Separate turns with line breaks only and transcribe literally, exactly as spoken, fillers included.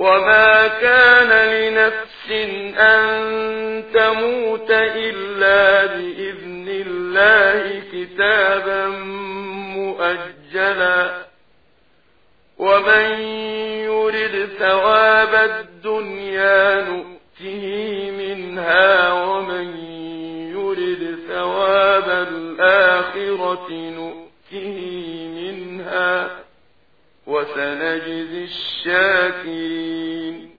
وما كان لنفس أن تموت إلا بإذن الله كتابا مؤجلا ومن يرد ثواب الدنيا نؤته منها ومن يرد ثواب الآخرة نؤته منها وسنجزي الشاكرين